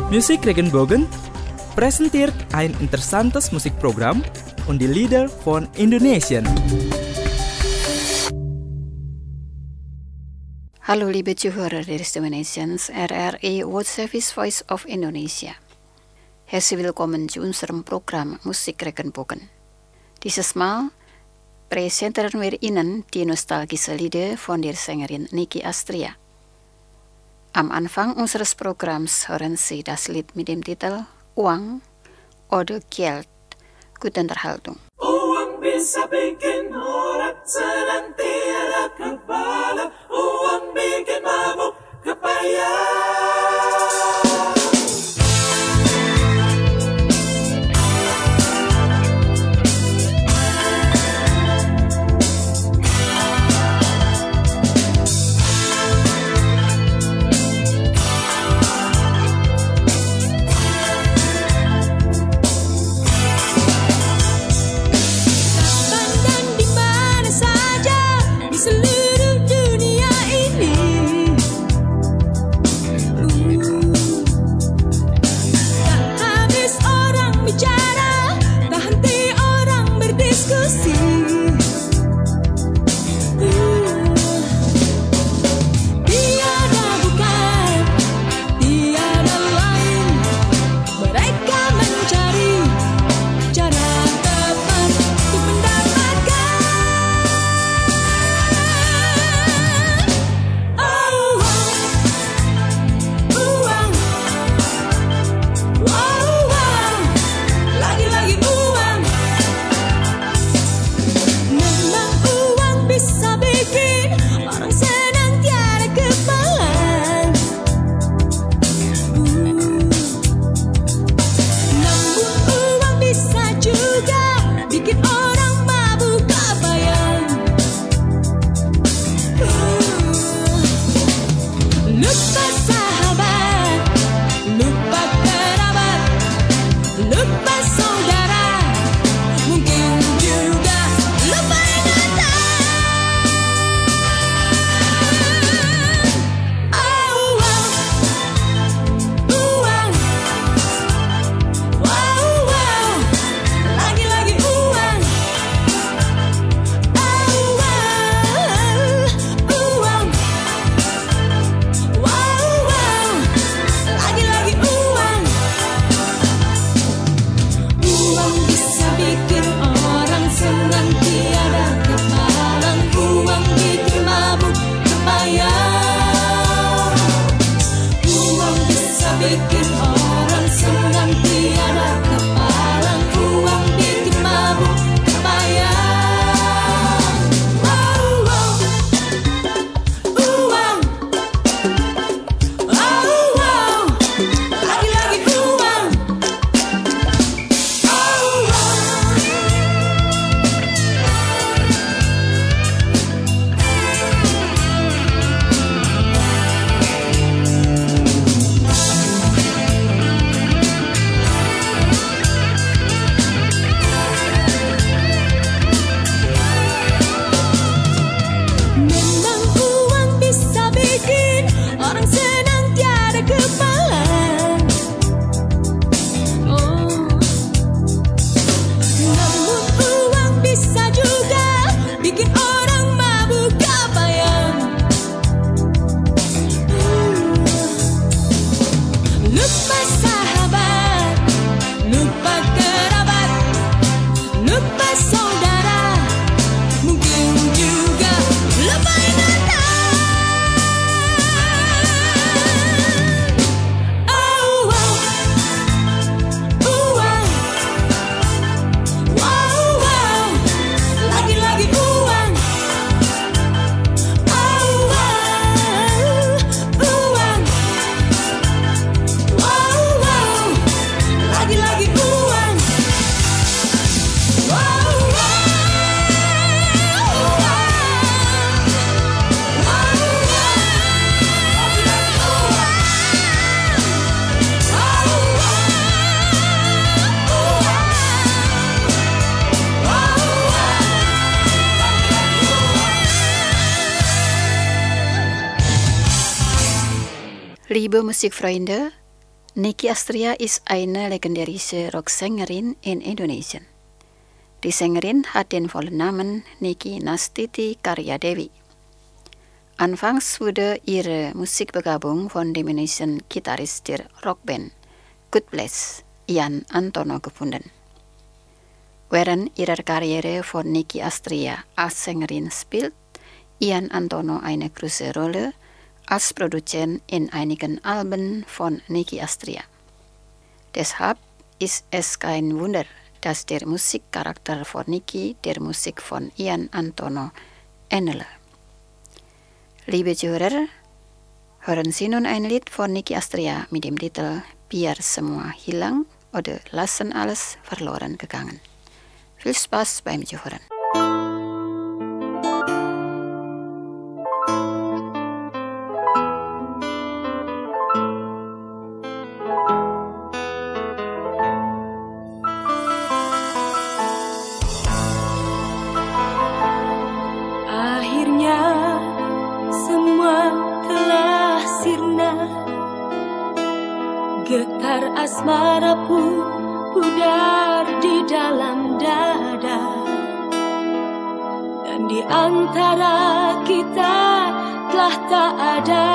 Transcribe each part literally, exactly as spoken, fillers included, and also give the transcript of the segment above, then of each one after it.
Musikregenbogen presenteert ein interessantes Musikprogramm und die Lieder von Indonesien. Hallo liebe Zuhörer des Indonesiens R R I World Service Voice of Indonesia. Herzlich willkommen zu unserem Programm Musikregenbogen. Dieses Mal präsentieren wir Ihnen die nostalgische Lieder von der Sängerin Nicky Astria. Am Anfang unseres Programms hören Sie das Lied mit dem Titel Uang oder Geld. Gute Unterhaltung. Uang bisa bikin orang senang tiada kepala. Uang bikin mabuk kepayang. Seluruh dunia ini Liebe Musikfreunde, Nicky Astria ist eine legendarische Rocksängerin in Indonesien. Die Sängerin hat den vollen Namen Nicky Nastiti Karyadewi. Anfangs wurde ihre Musikbegabung von dem Indonesian Gitarrist der Rockband God Bless, Ian Antono, gefunden. Während ihrer Karriere von Nicky Astria als Sängerin spielt Ian Antono eine große Rolle als Produzent in einigen Alben von Nicky Astria. Deshalb ist es kein Wunder, dass der Musikcharakter von Nicky der Musik von Ian Antono ähnelt. Liebe Zuhörer, hören Sie nun ein Lied von Nicky Astria mit dem Titel Biar Semua Hilang oder Lassen alles verloren gegangen. Viel Spaß beim Zuhören. Getar asmara pun pudar di dalam dada, dan di antara kita telah tak ada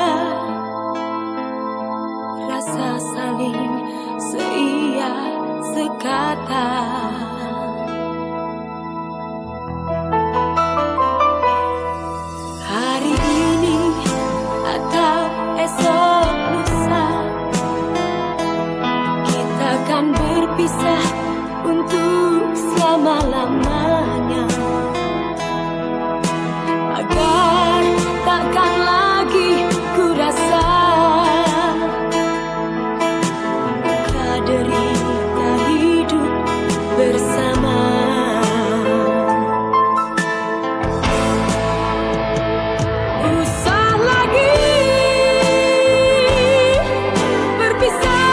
rasa saling seia sekata. Hari ini atau esok lusa akan berpisah untuk selama-lamanya, agar takkan lagi ku rasa duka derita hidup bersama. Usah lagi berpisah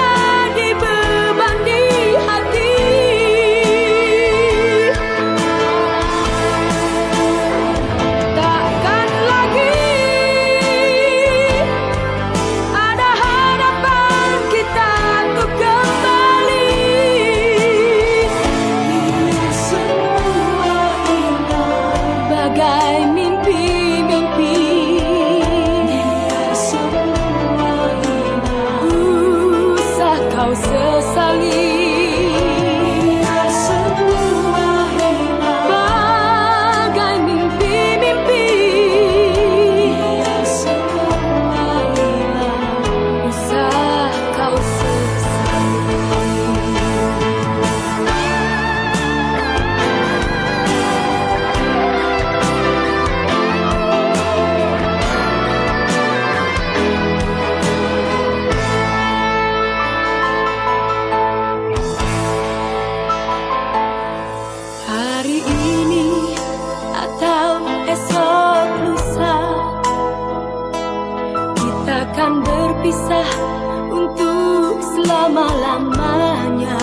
akan berpisah untuk selama-lamanya,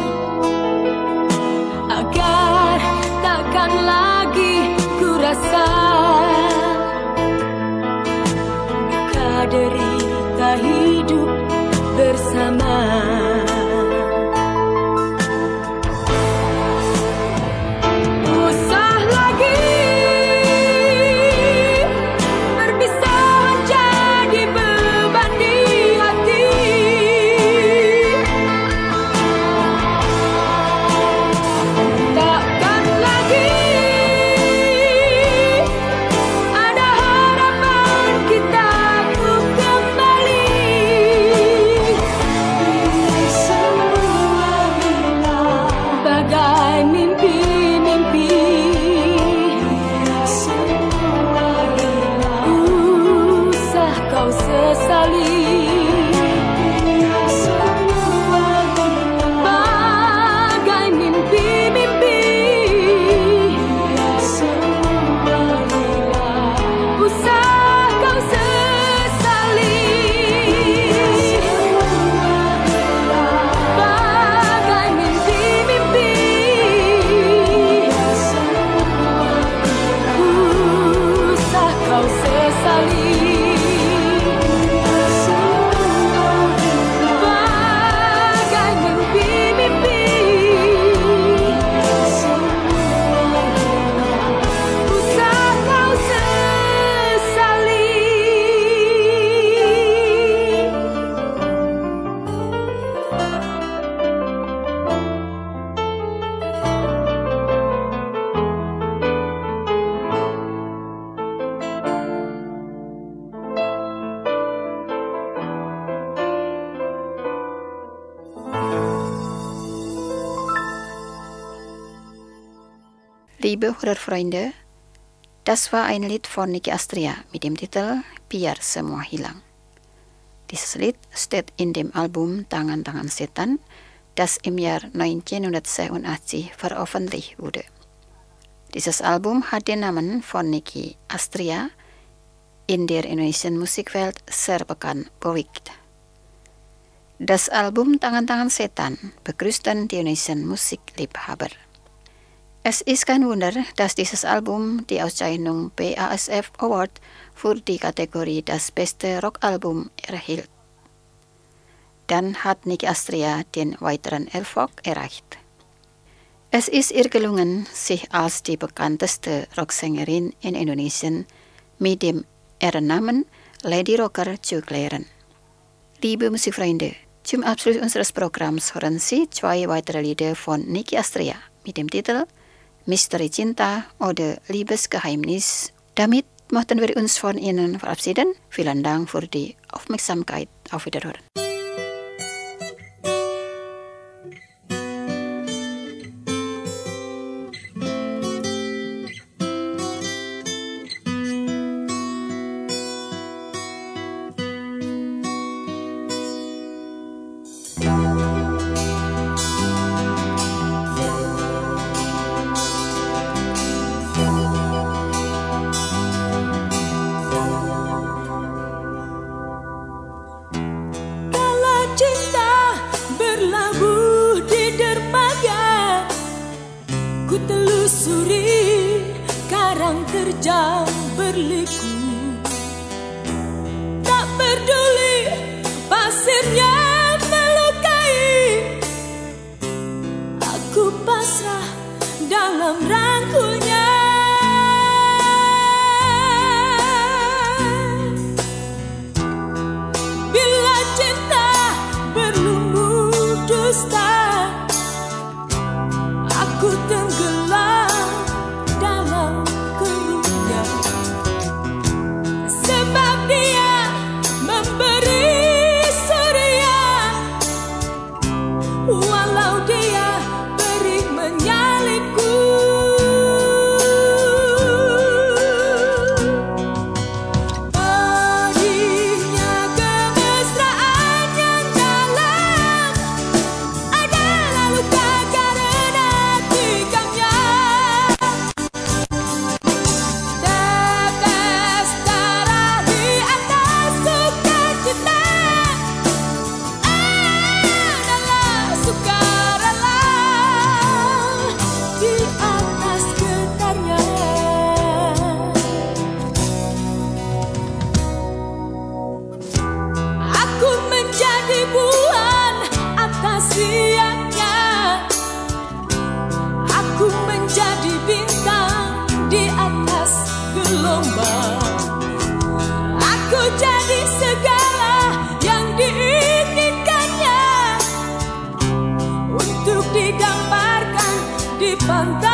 agar takkan lagi ku rasa duka derita hidup bersama. Kau sesali Liebe Hörerfreunde, das war ein Lied von Nicky Astria mit dem Titel Biar Semua Hilang. Dieses Lied steht in dem Album Tangan-Tangan Setan, das im Jahr neunzehnhundertsiebenundachtzig veröffentlicht wurde. Dieses Album hat den Namen von Nicky Astria, in der Indonesian Musikwelt sehr bekannt bewegt. Das Album Tangan-Tangan Setan begrüßt dann die Indonesian Musikliebhaber. Es ist kein Wunder, dass dieses Album die Auszeichnung B A S F Award für die Kategorie das beste Rockalbum erhielt. Dann hat Nicky Astria den weiteren Erfolg erreicht. Es ist ihr gelungen, sich als die bekannteste Rocksängerin in Indonesien mit dem Ehrennamen Lady Rocker zu klären. Liebe Musikfreunde, zum Abschluss unseres Programms hören Sie zwei weitere Lieder von Nicky Astria mit dem Titel Misteri Cinta oder Liebesgeheimnis. Damit möchten wir uns von Ihnen verabschieden. Vielen Dank für die Aufmerksamkeit. Auf Wiederhören. Terjang berliku, tak peduli pasirnya melukai, aku pasrah dalam rangkulnya. Bila cinta berlumur dusta, aku tenggelam dalam kerunnya. Sebab dia memberi surya, walau dia beri menyalipku. Perihnya kemesraan yang dalam adalah luka karena tikamnya. Tetes darah di atas sukacita adalah sukarela di atas getarnya. Aku menjadi bulan atas siangnya, aku menjadi bintang di atas gelombang. Aku jadi segala yang diinginkannya untuk digambarkan di pantai.